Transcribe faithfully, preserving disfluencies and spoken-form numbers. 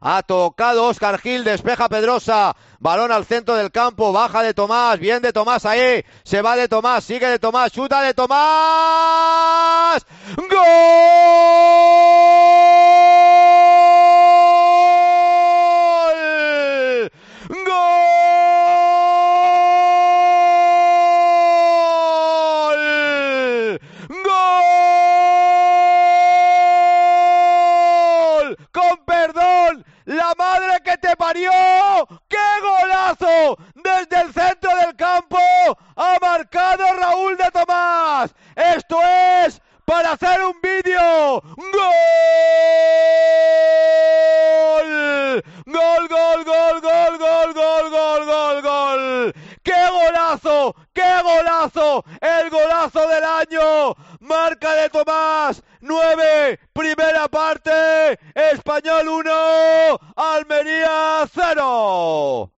Ha tocado Óscar Gil, despeja Pedrosa. Balón al centro del campo, baja de Tomás, bien de Tomás ahí. Se va de Tomás, sigue de Tomás, chuta de Tomás. ¡Gol! ¡Gol! ¡Gol! ¡Con perdón! ¡La madre que te parió! ¡Qué golazo! Desde el centro del campo ha marcado Raúl de Tomás. Esto es para hacer un vídeo. ¡Gol! ¡Gol, gol, gol, gol, gol, gol, gol, gol, gol! ¡Qué golazo! ¡Qué golazo! ¡El golazo del año! Marca de Tomás, nueve, primera parte, Español uno, Almería cero.